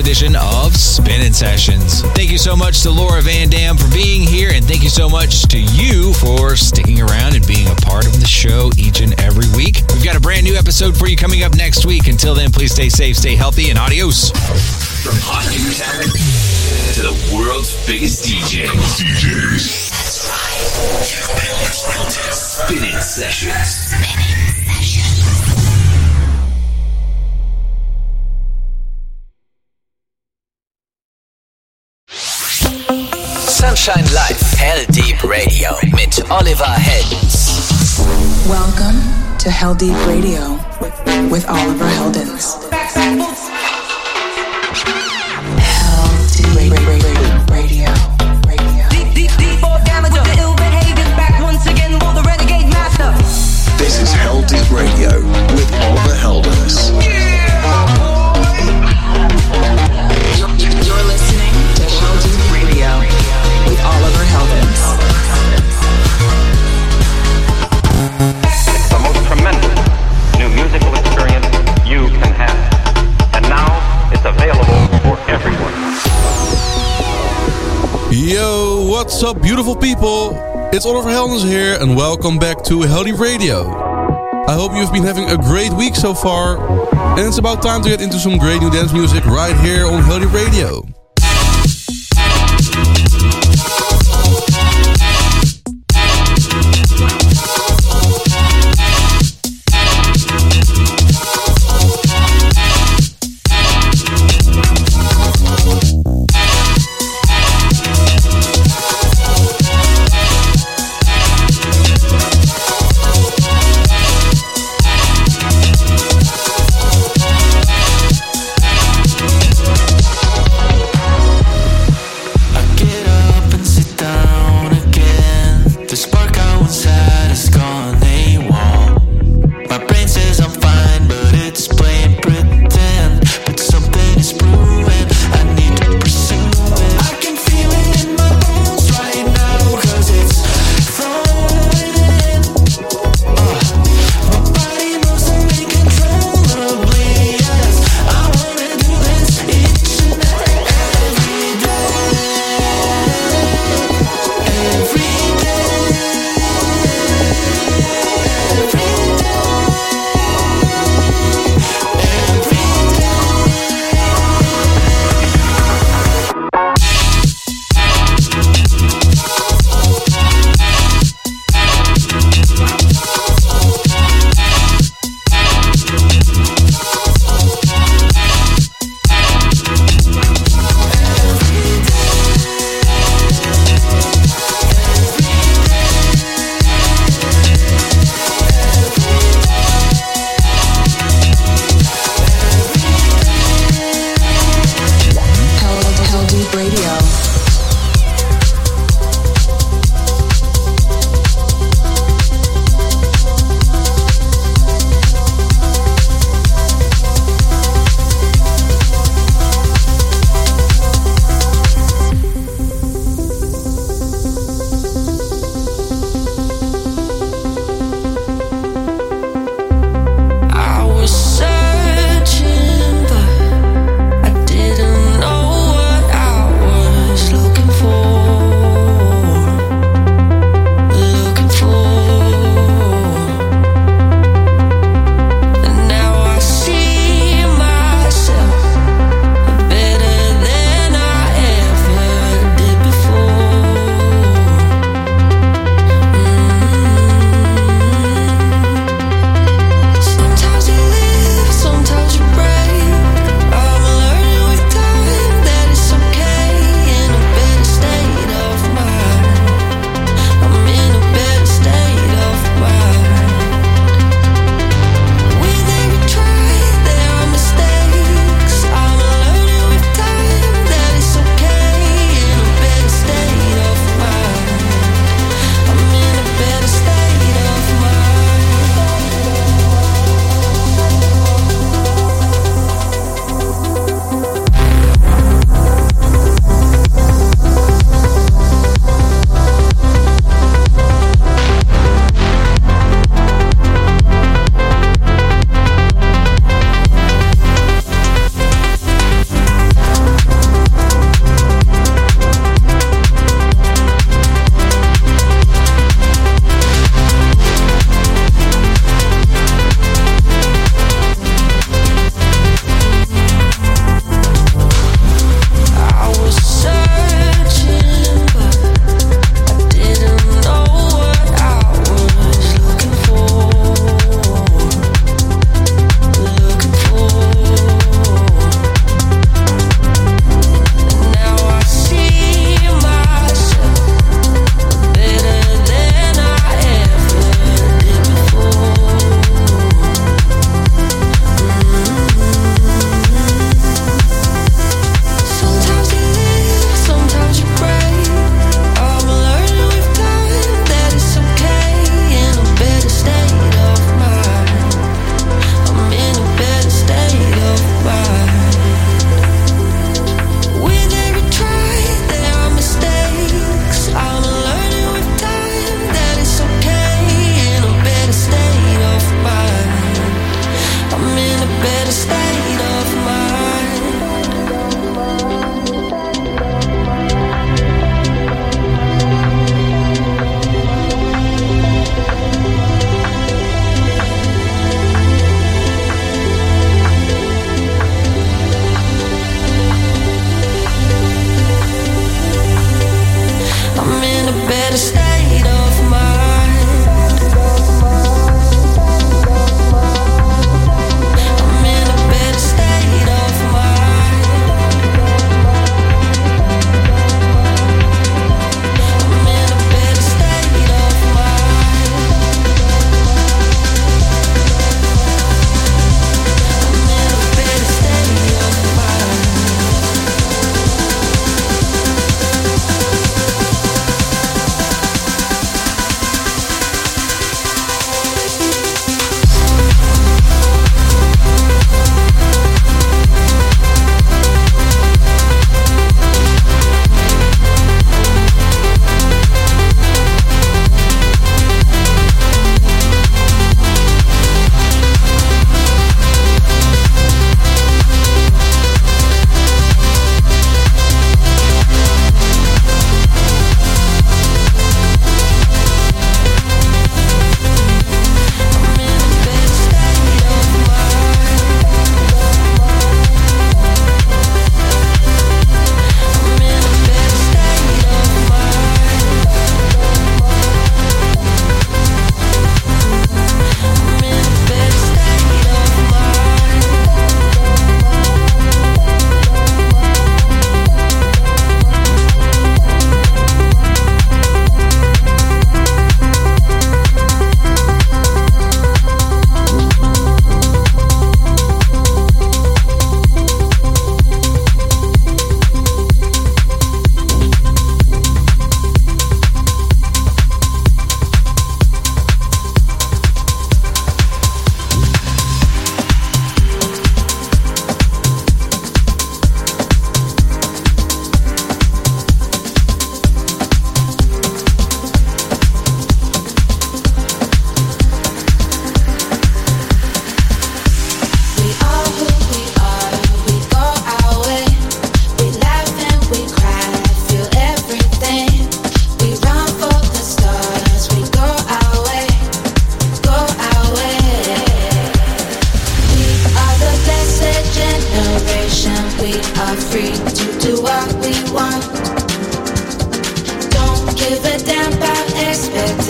edition of Spinning Sessions. Thank you so much to Laura Van Dam for being here, and thank you so much to you for sticking around and being a part of the show each and every week. We've got a brand new episode for you coming up next week. Until then, please stay safe, stay healthy, and adios. From hot new talent to the world's biggest DJs. That's right. You've been listening to Spinning Sessions. Sunshine Live, Hell Deep Radio mit Oliver Heldens. Welcome to Hell Deep Radio with Oliver Heldens. Hell Deep Radio. Deep or damage of the ill behaviors back once again for the renegade master. This is Hell Deep Radio with Oliver Heldens. You're listening to Hell Deep Radio with Oliver Heldens. The most tremendous new musical experience you can have. And now it's available for everyone. Yo, what's up, beautiful people? It's Oliver Heldens here, and welcome back to Hell Deep Radio. I hope you've been having a great week so far, and it's about time to get into some great new dance music right here on Hell Deep Radio.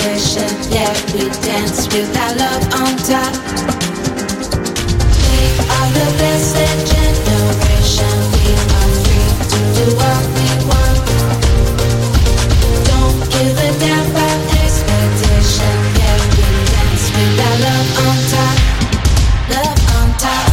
expectation. Yeah, we dance with our love on top. We are the blessed generation. We are free to do what we want. Don't give a damn about expectation. Yeah, we dance with our love on top. Love on top.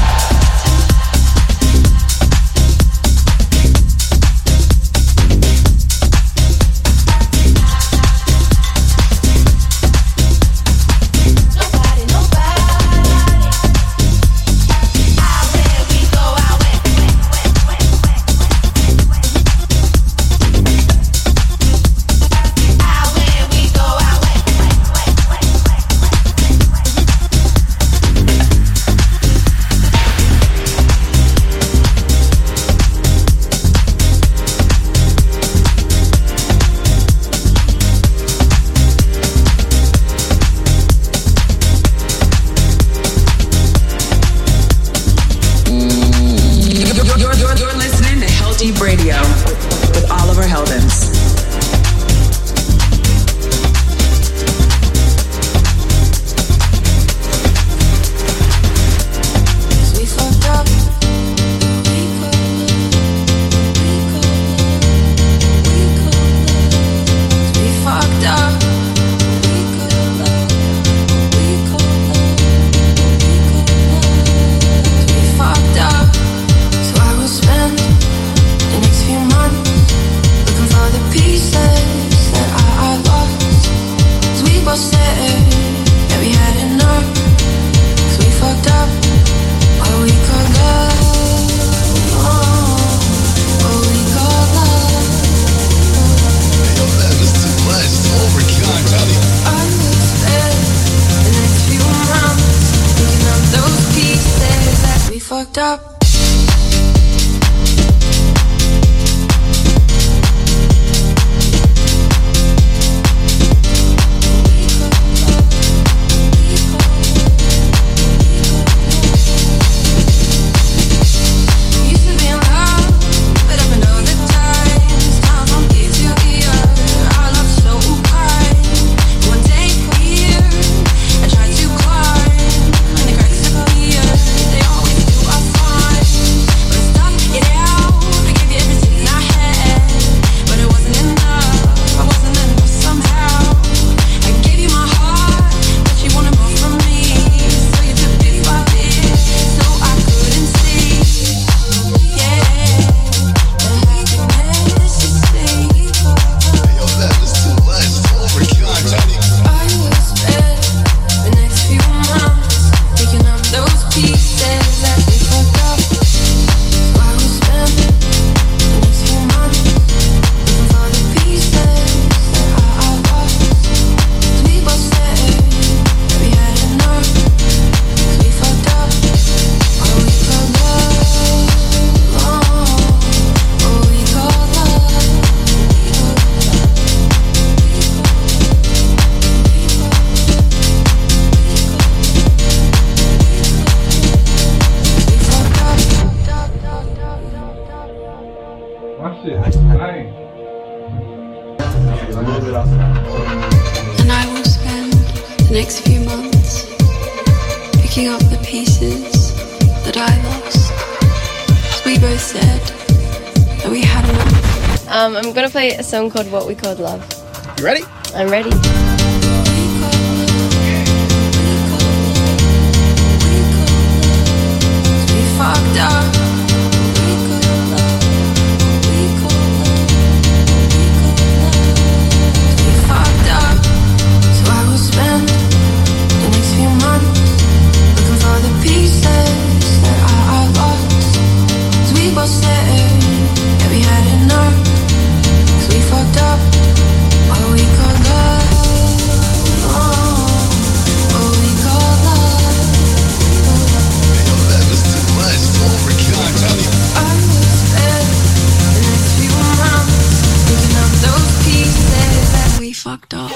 And I will spend the next few months picking up the pieces that I lost. We both said that we had enough. I'm gonna play a song called What We Called Love. You ready? I'm ready. We fucked up. Fucked up.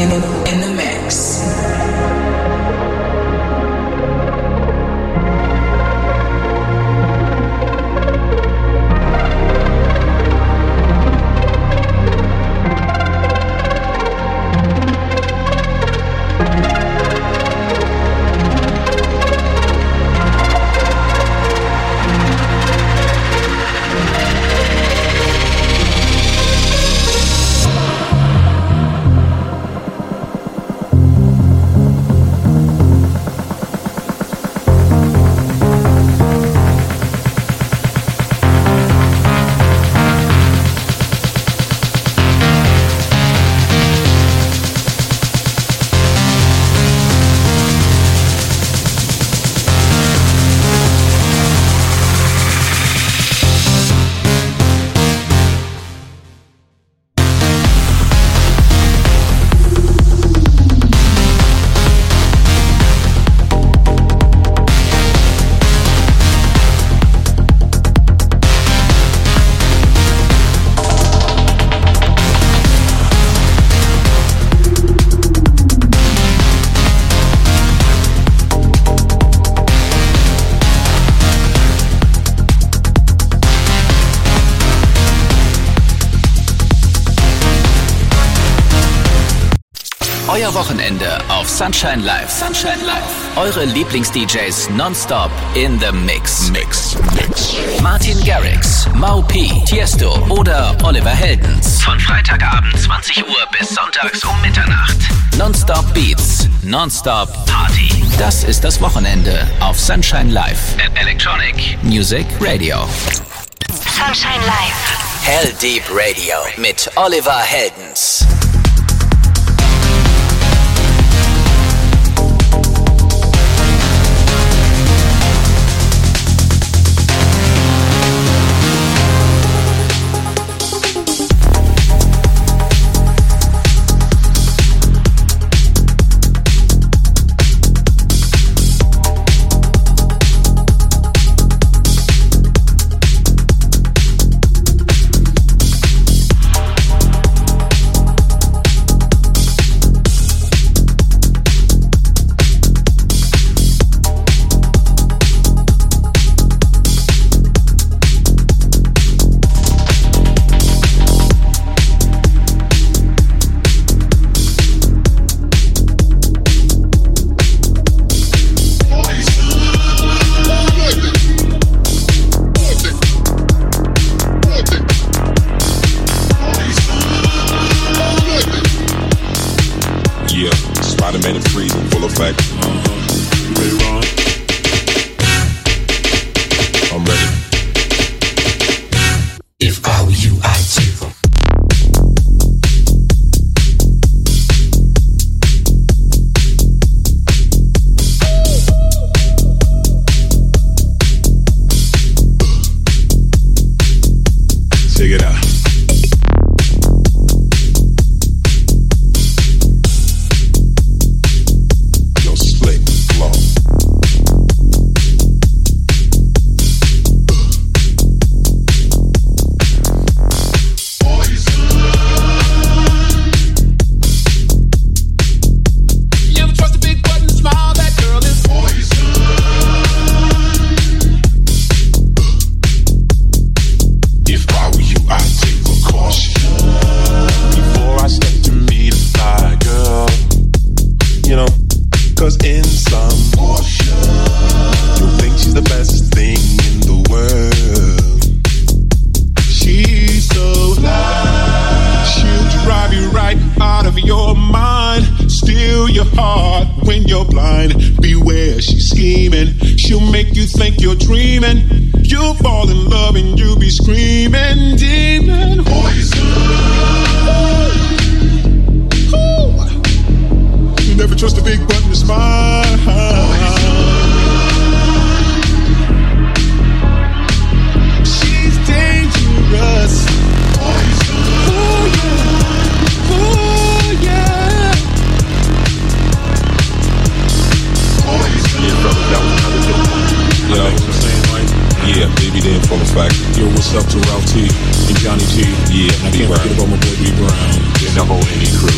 in the mix. Euer Wochenende auf Sunshine Live. Sunshine Live. Eure Lieblings-DJs nonstop in the Mix. Martin Garrix, Mau P, Tiesto oder Oliver Heldens. Von Freitagabend 20 Uhr bis sonntags um Mitternacht. Nonstop Beats, Nonstop Party. Das ist das Wochenende auf Sunshine Live at Electronic Music Radio. Sunshine Live. Hell Deep Radio mit Oliver Heldens. Johnny G, yeah, and I can't forget about my boy B Brown, and the whole Any crew.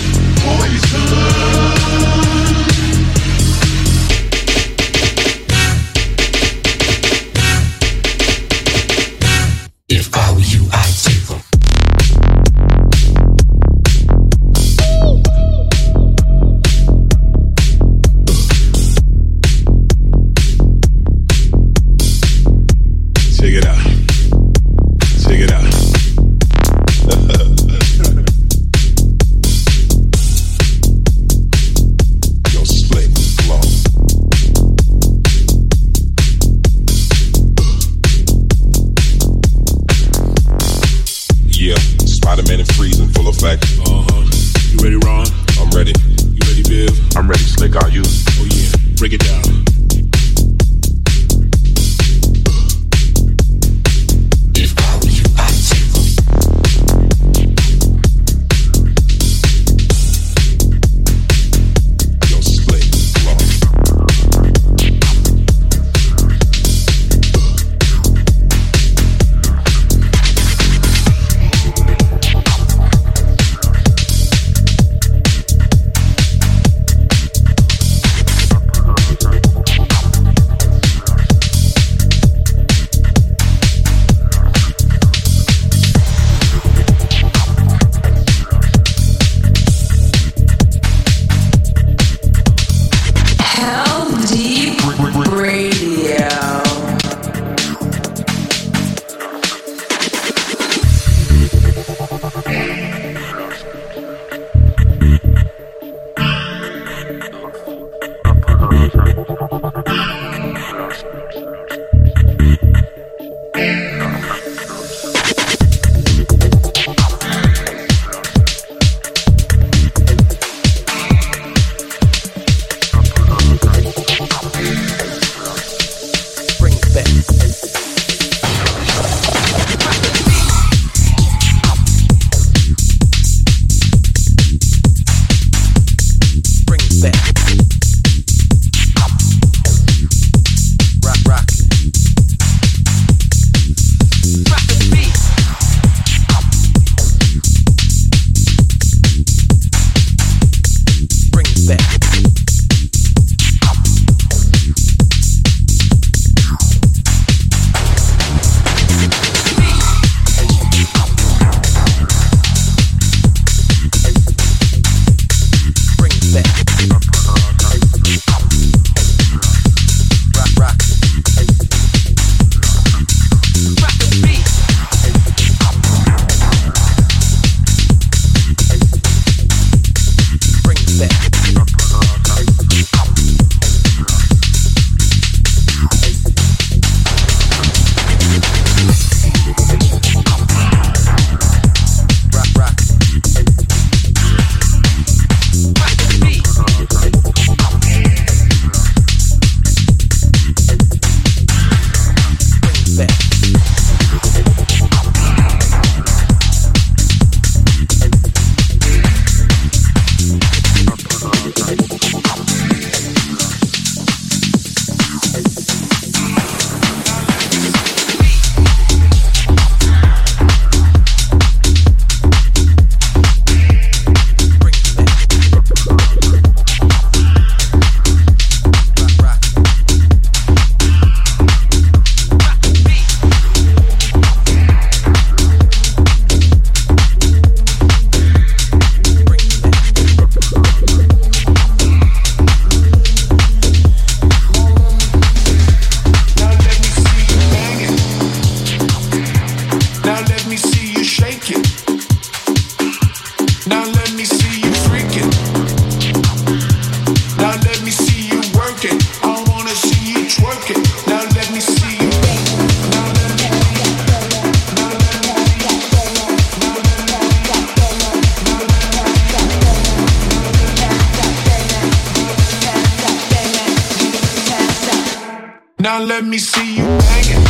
Now let me see you banging.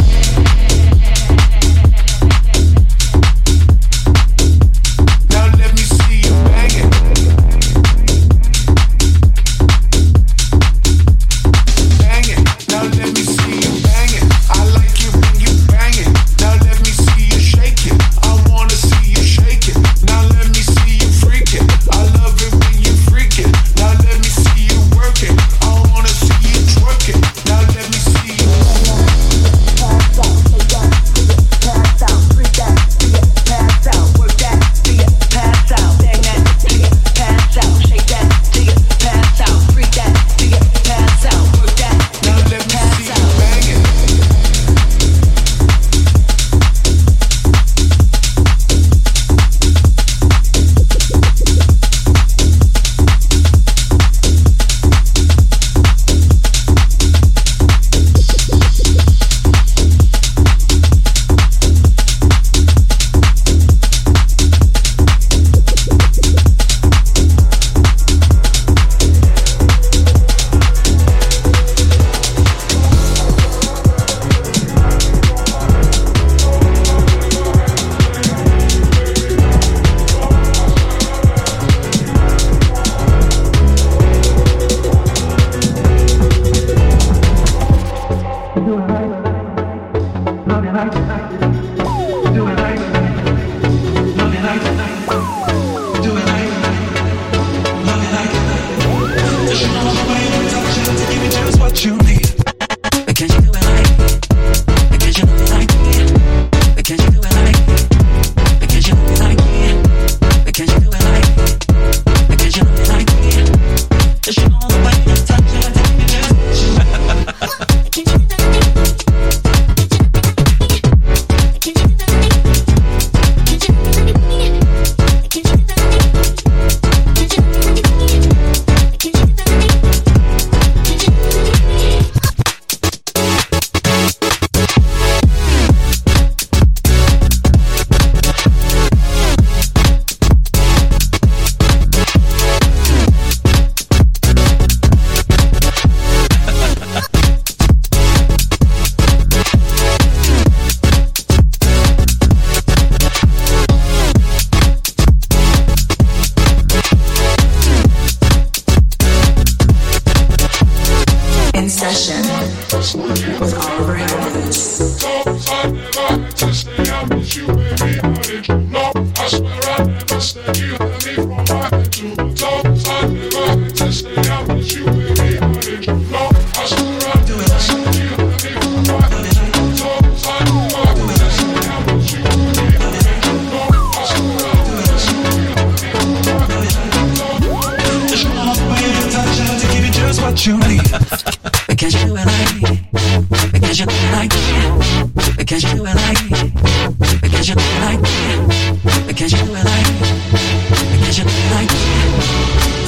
Now let me see you banging. Banging. Now let me see you banging. I like it when you banging. Now let me see you shake it. I wanna see you shake it. Now let me see you freak it. I love it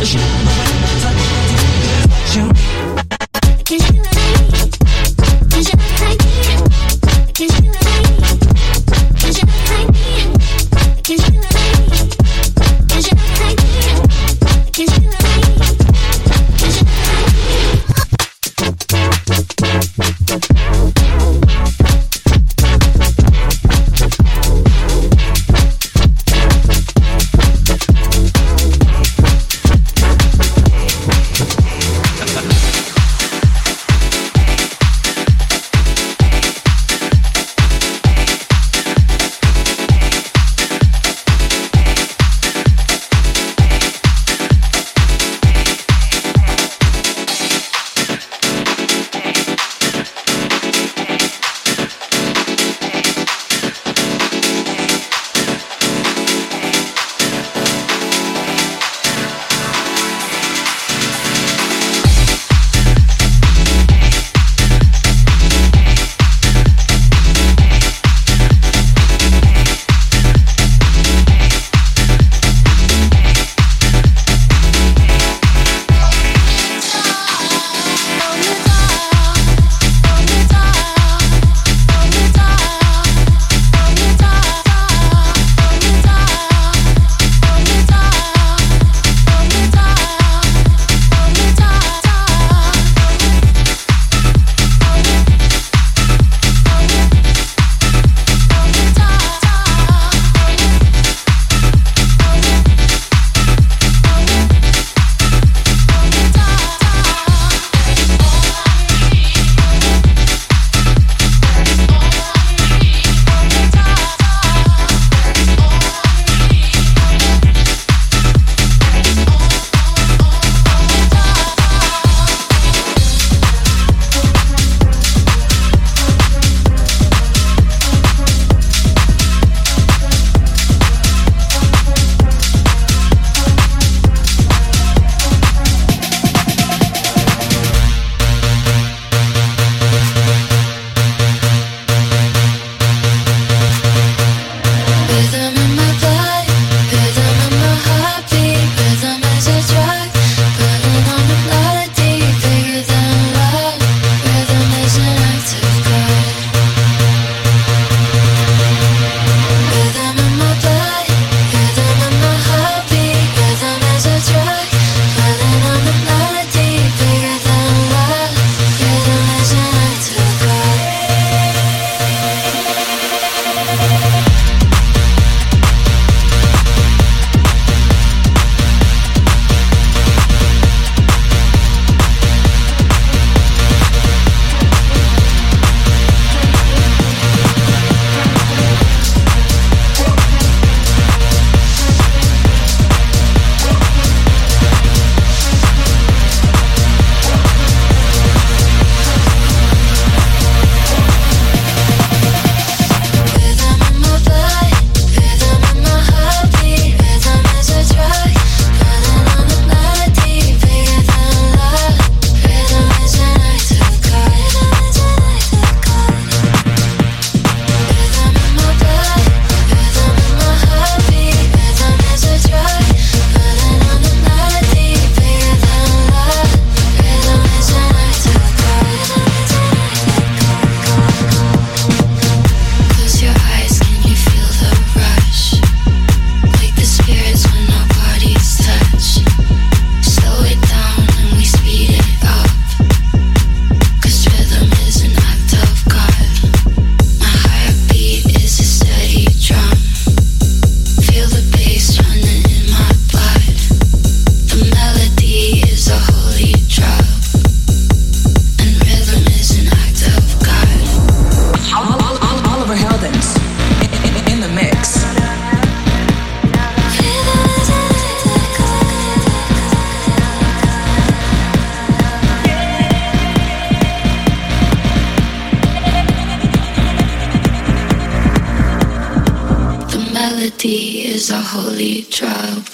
melody is a holy drug,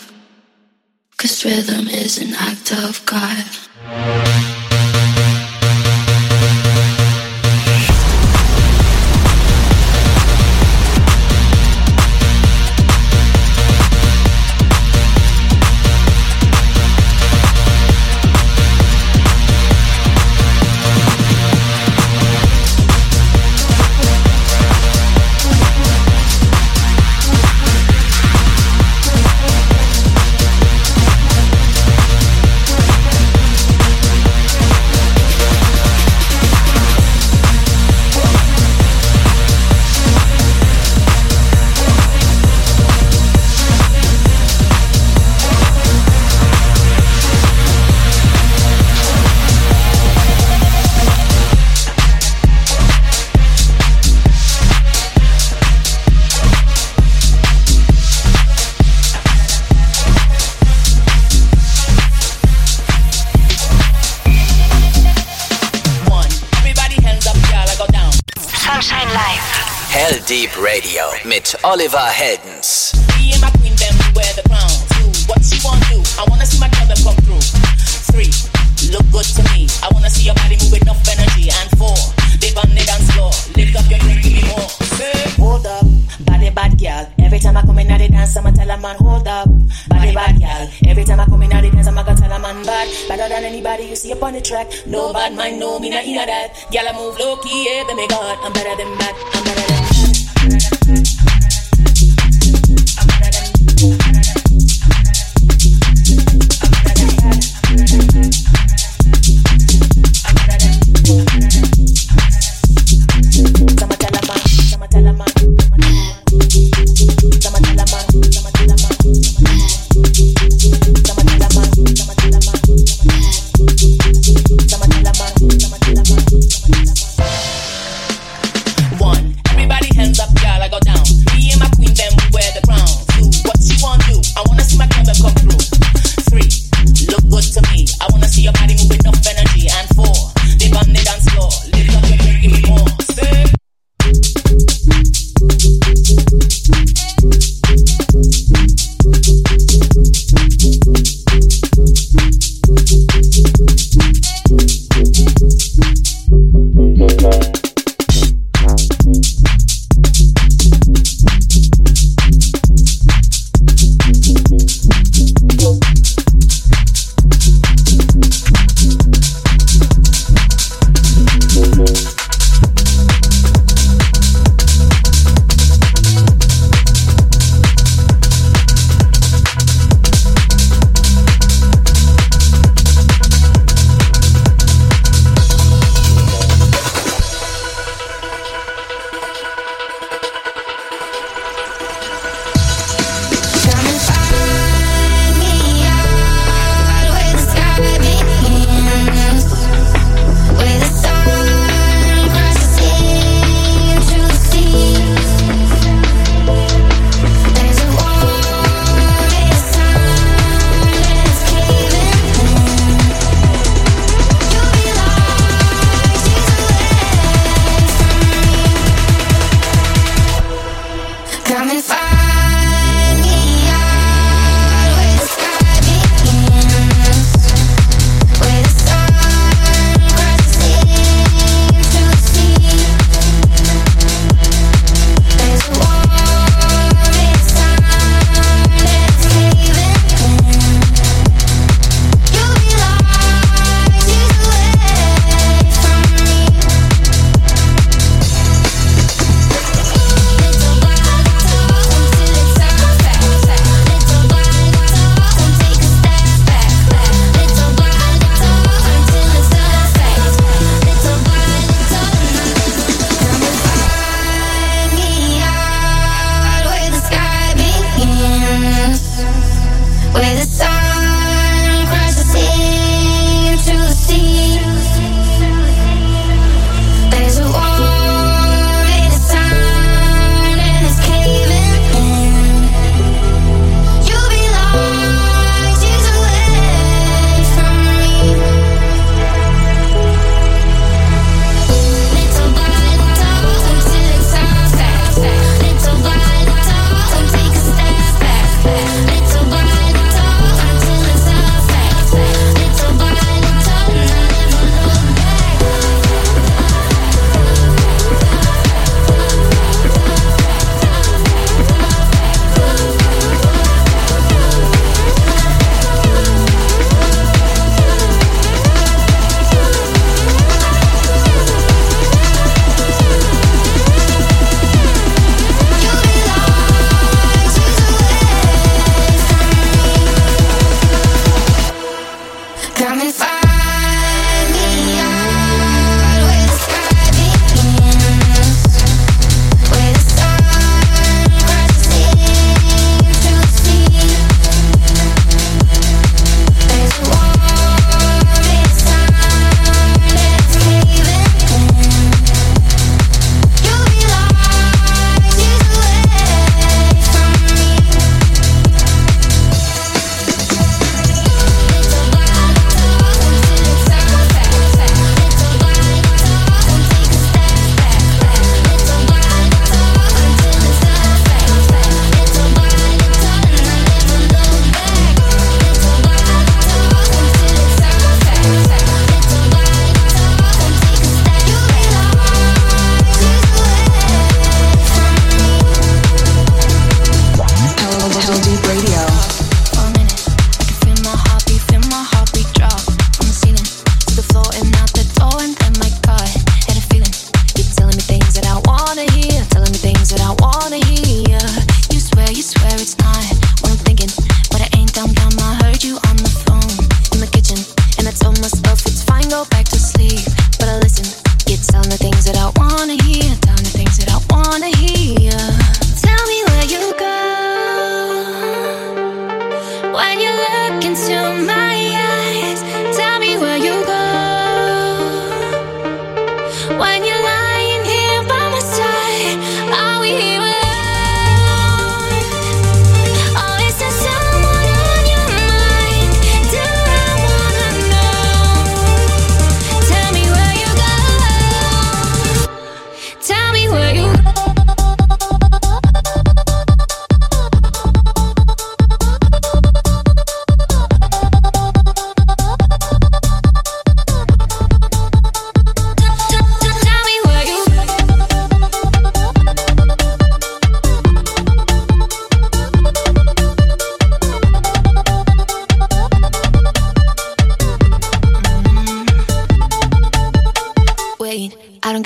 'cause rhythm is an act of God. Deep Radio mit Oliver Heldens. Me and my queen, them wear the crown. 2, what you want to do? I wanna see my girl them come through. 3, look good to me. I wanna see your body move with enough energy. And 4, dip on the dance floor. Lift up your drink, give me more. Hold up, body bad girl. Every time I come in at the dance, I'ma tell a man, hold up, body bad girl. Every time I come in at the dance, I'ma go tell a man bad. Better than anybody you see up on the track. No bad mind, no me not inna that. Girl, I move low key, yeah, but me God, I'm better than that. I'm better than that.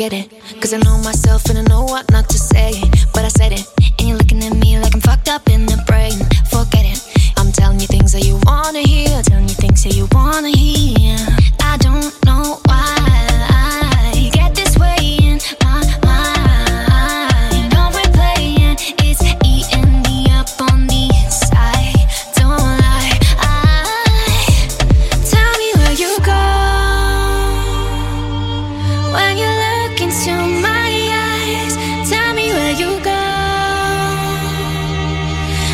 get it. Cause I know myself and I know what not to say. But I said it, and you're looking at me like I'm fucked up in the brain. Forget it, I'm telling you things that you wanna hear. Telling you things that you wanna hear. I don't know why I get this way in my mind. No replaying, it's eating me up on the inside. Don't lie, tell me where you go when you look into my eyes. Tell me where you go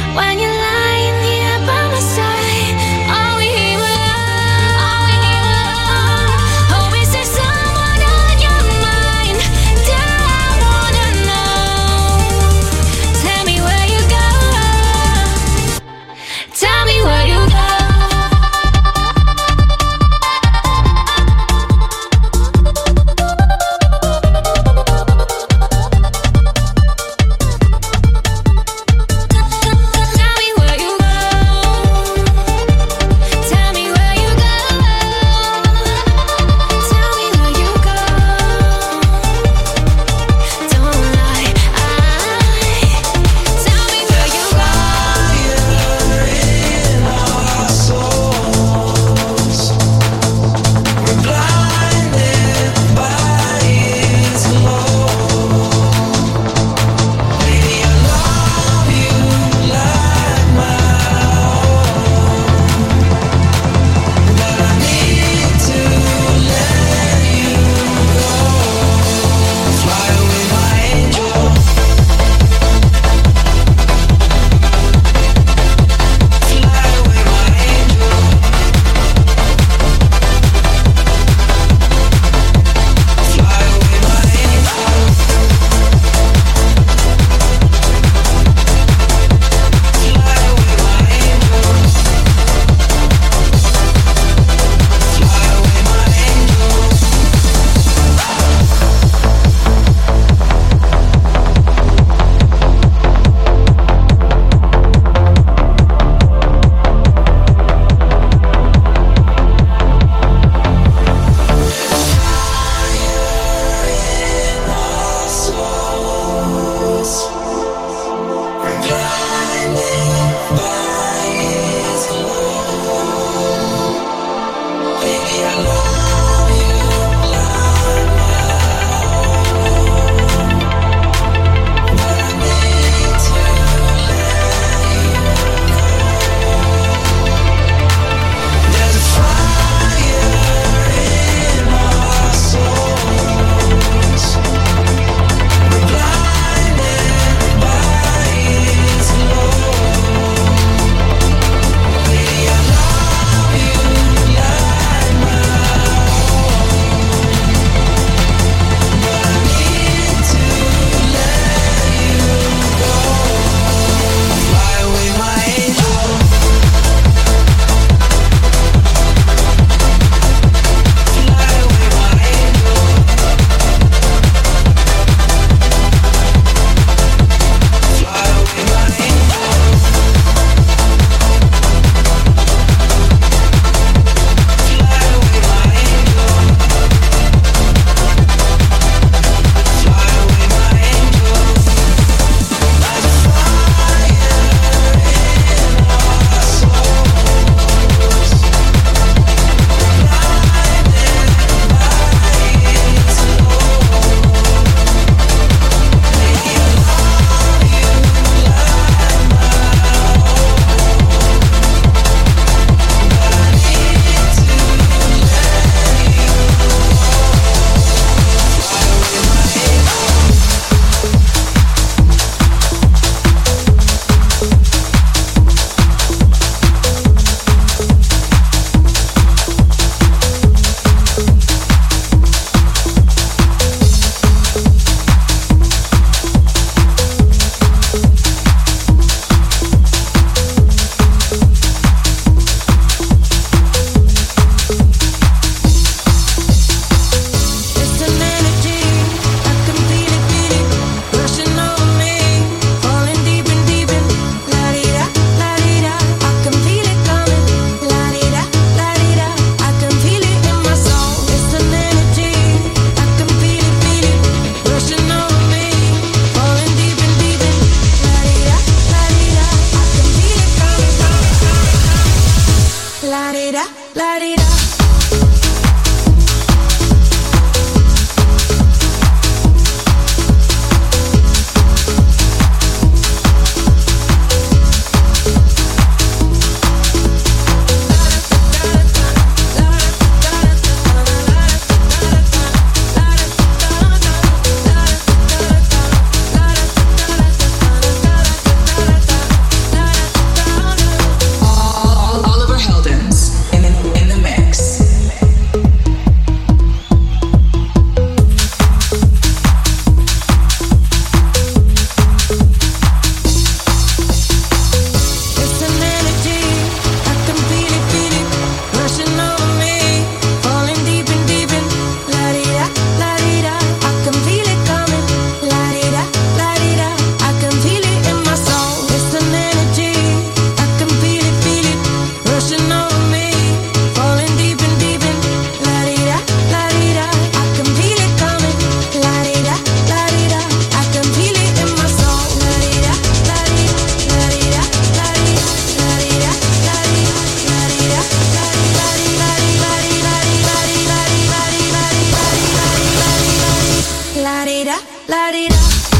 La-di-da, la-di-da. Oliver Heldens in the mix. It's an energy, I can feel it, rushing over me, falling deep in. La-di-da, la-di-da, I can feel it coming. La-di-da, la-di-da, I can feel it in my soul. It's an energy, I can feel it, rushing over me, falling deep in. La-di-da, la-di-da, I can feel it coming. La-di-da, la-di-da, I can feel it in my soul. La-di-da, la-di-da, la-di-da, la-di-da, la-di-da, la-di-da.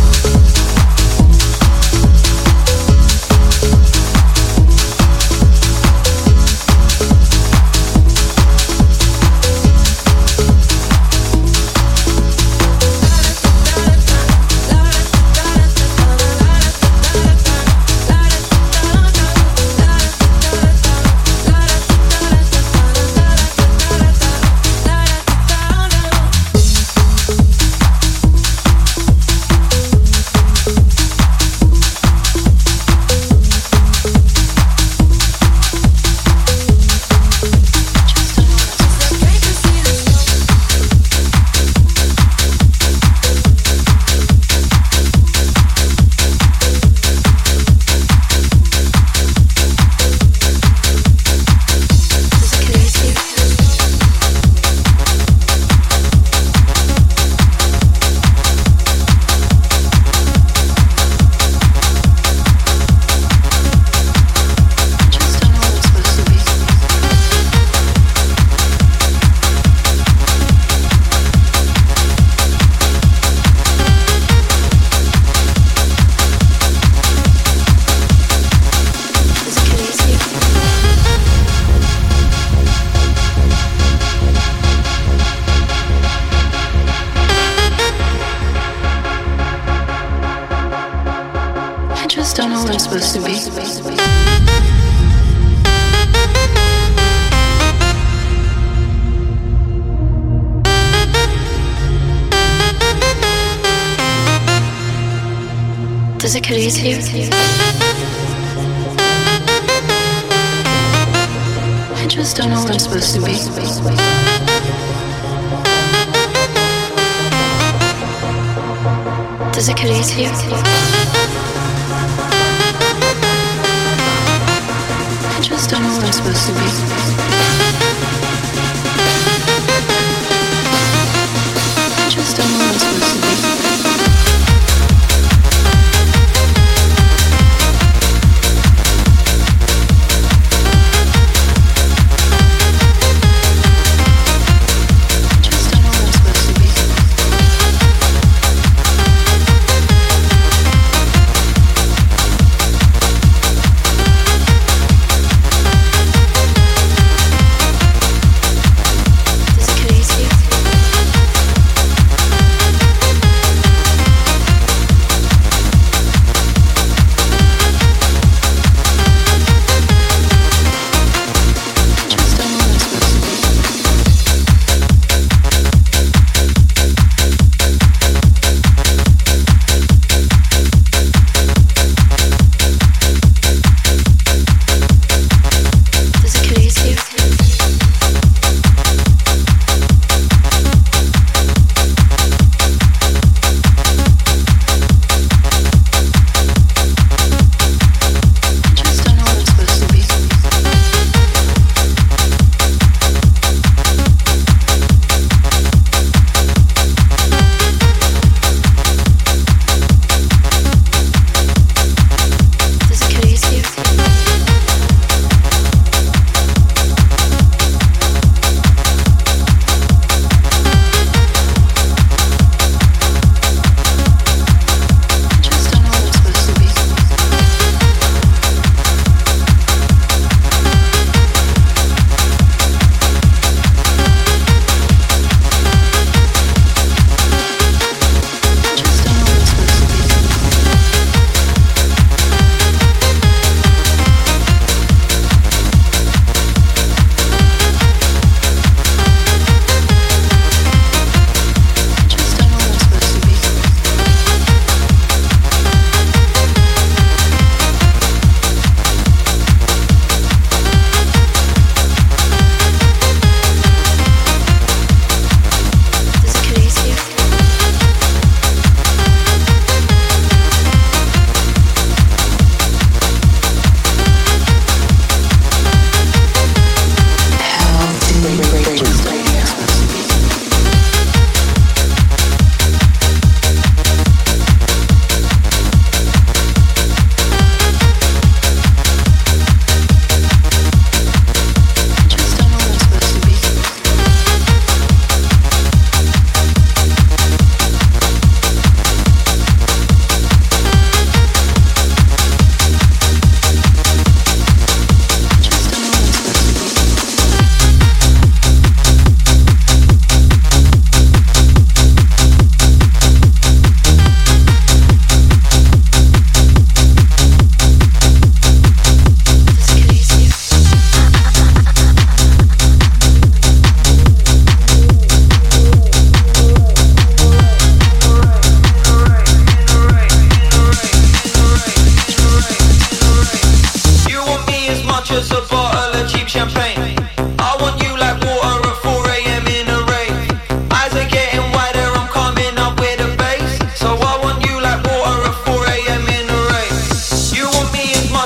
I just don't know where I'm supposed to be. Does it get easier? I just don't know where I'm supposed to be. Does it get easier? I just don't know where I'm supposed to be. I just don't know where I'm supposed to be.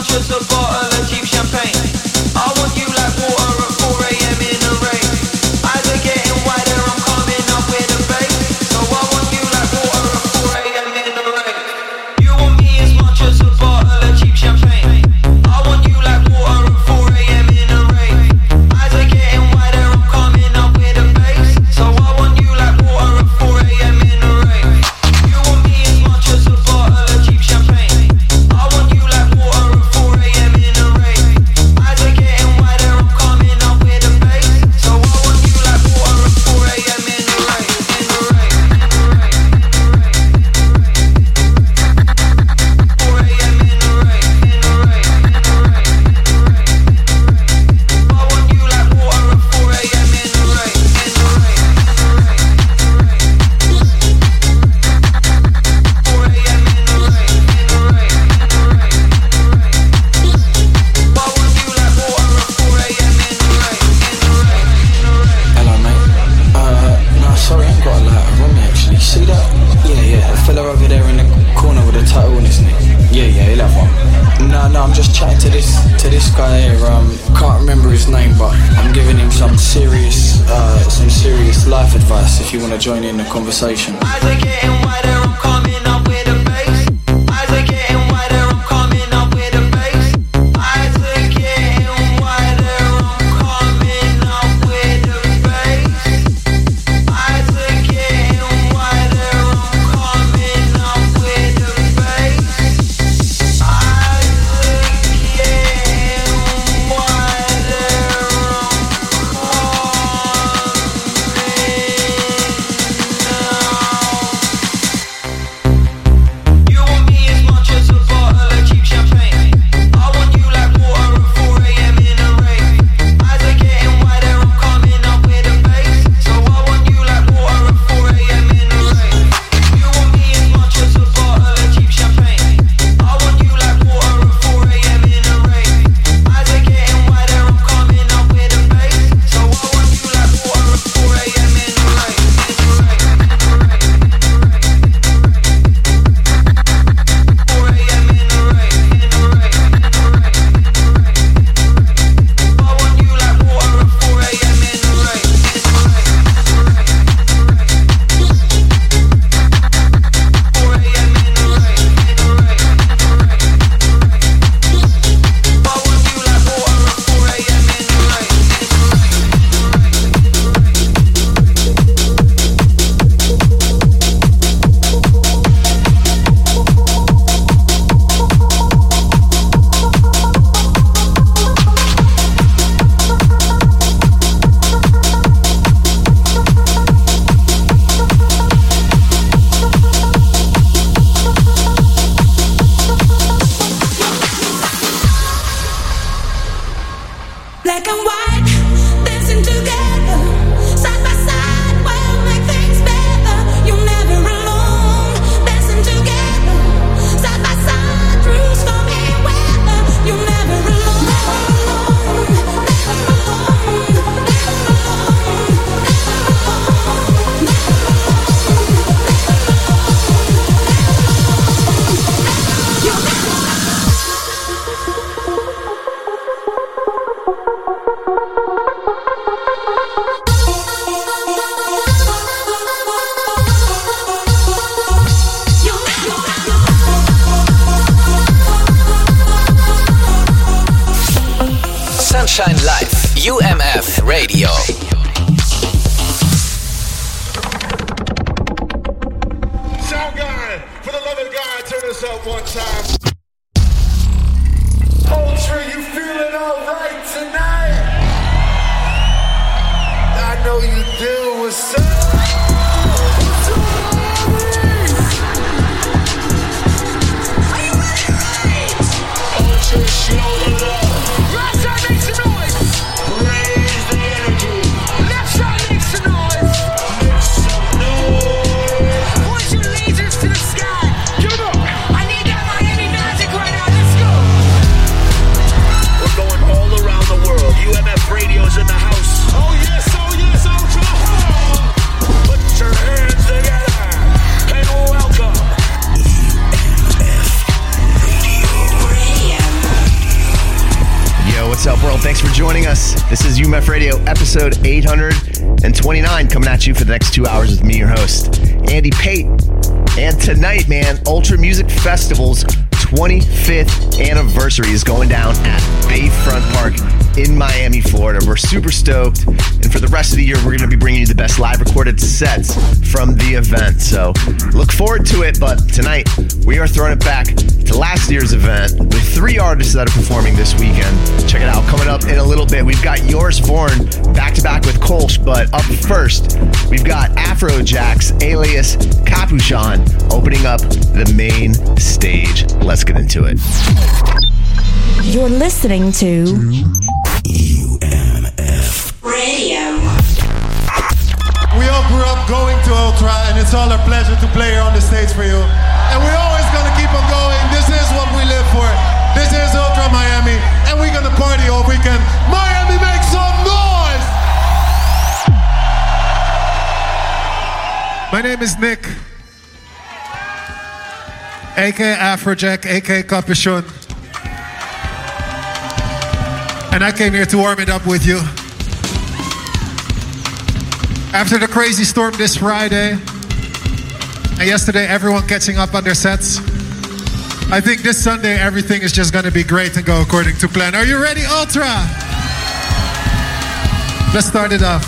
much as a bottle of cheap champagne. I want you like water at 4 a.m. in the rain. Eyes are getting wider, I'm coming up with a bass. So I want you like water at 4 a.m. in the rain. You want me as much as a bottle of cheap champagne. I want you like water at 4 a.m. in the rain. Eyes are getting wider, I'm coming up with a bass. So I want you like water at 4 a.m. in the rain. You want me as much as a bottle of cheap champagne. I want you like water at 4 a.m. in the rain. Eyes are getting wider, I'm coming up with a bass. So I want you like water at 4 a.m. in the rain. In the rain. 4 a.m. in the rain. In the rain. I want you like water at 4 a.m. in the rain. In the rain. 4 a.m. in the rain. In the rain. I want you like water at 4 a.m. in the rain. In the rain. Hello, mate. No, sorry, I ain't got a lighter on me, actually. See that? Yeah, the fella over there in the corner with the tattoo on his neck. Yeah, he'll have one. No, I'm just chatting to this guy here. Can't remember his name, but I'm giving him some serious life advice if you want to join in the conversation. Eyes are getting wider, I'm coming up with a bass. Eyes are getting wider, I'm coming up with a bass. Eyes are getting wider, I'm coming up with a bass. Eyes are getting wider, I'm coming up with a bass. Eyes are getting wider, You want me as much as a bottle of cheap champagne. I want you like water at 4 a.m. in the rain. Eyes are getting wider, I'm coming up with a bass. So I want you like water at 4 a.m. in the rain. You want me as much as a bottle of cheap champagne. I want you like water at 4 a.m. in the rain. Eyes are getting wider, I'm coming up with a bass. So I want you like water at 4 a.m. in the rain. In the rain. 4 a.m. in the rain, in the rain. I want you like water at 4 a.m. in the rain, in the rain. 4 a.m. in the rain, in the rain. I want you like water at 4 a.m. in the rain, in the Black and white, dancing together, side by side, we'll make things better. You're never alone, dancing together, side by side, through stormy weather. You're never alone, never alone, never alone, never alone, never alone, never alone. Sunshine Live, UMF Radio. Sound guy, for the love of God, turn this up one time. Ultra, you feeling alright tonight? I know you do. What's up? Ultra, show the love. Last time, make some noise. Raise the energy. What's up, world? Thanks for joining us. This is UMF Radio, episode 829, coming at you for the next 2 hours with me, your host, Andy Pate. And tonight, man, Ultra Music Festival's 25th anniversary is going down at Bayfront Park in Miami, Florida. We're super stoked. And for the rest of the year, we're going to be bringing you the best live recorded sets from the event. So look forward to it. But tonight, we are throwing it back to last year's event with 3 artists that are performing this weekend. Check it out. Coming up in a little bit, we've got Joris Voorn back-to-back with Kolsch. But up first, we've got Afrojack's alias Capuchon opening up the main stage. Let's get into it. You're listening to UMF Radio. We all grew up going to Ultra, and it's all a pleasure to play here on the stage for you. And we're always gonna keep on going. This is what we live for. This is Ultra Miami, and we're gonna party all weekend. Miami, make some noise! My name is Nick, aka Afrojack, aka Capuchon. And I came here to warm it up with you. After the crazy storm this Friday, and yesterday everyone catching up on their sets, I think this Sunday everything is just gonna be great and go according to plan. Are you ready, Ultra? Let's start it off.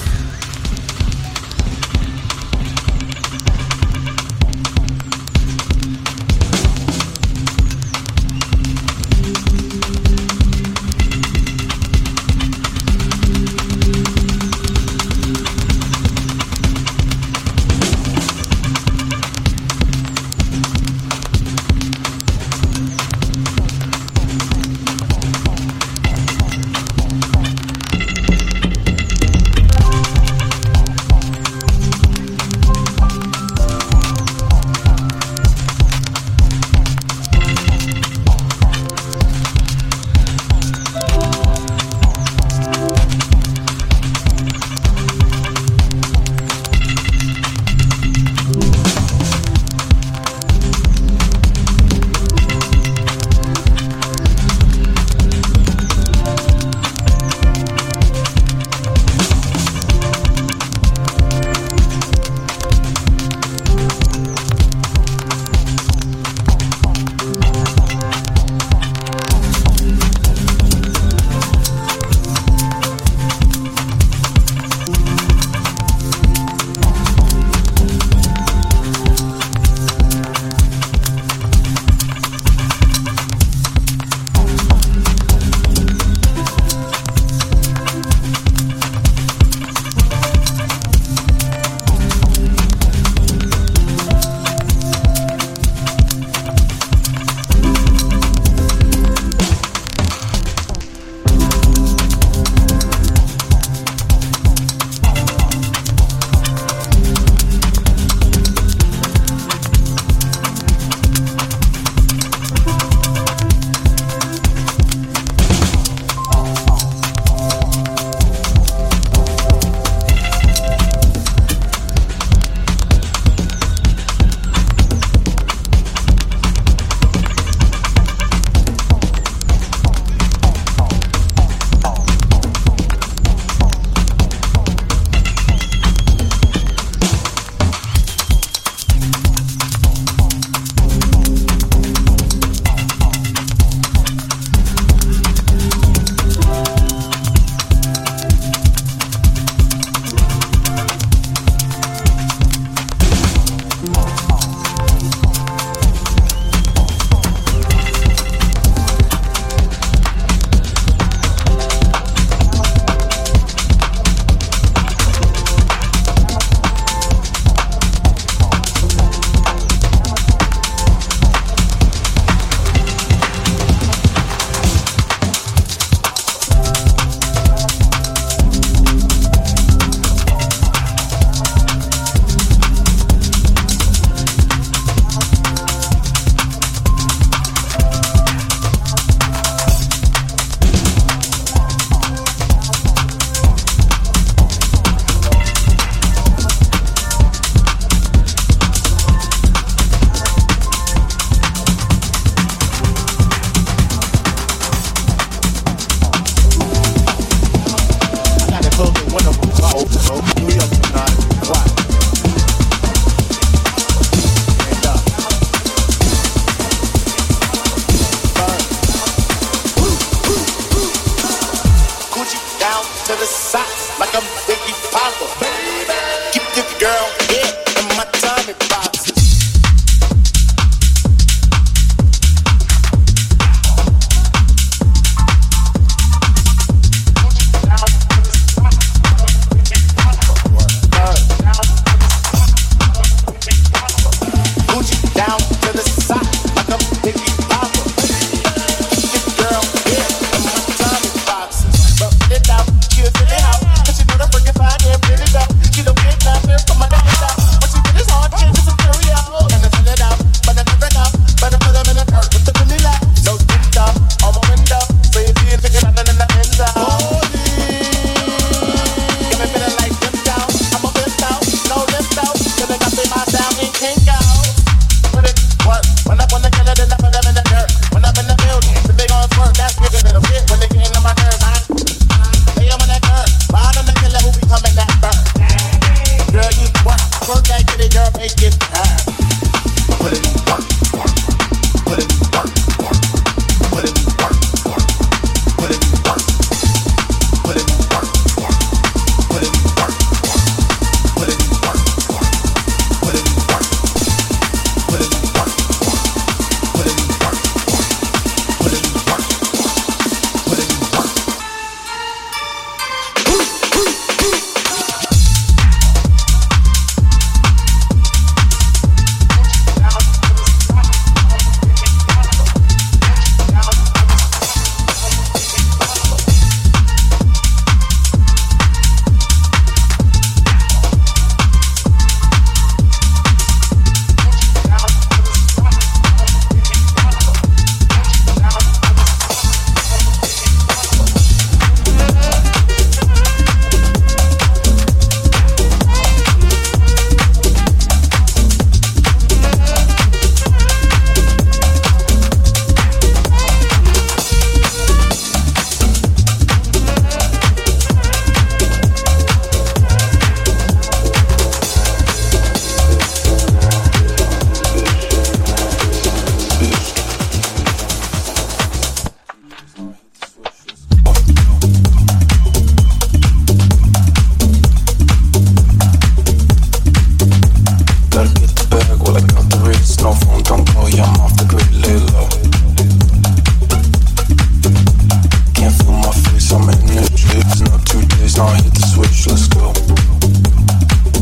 to the side like I'm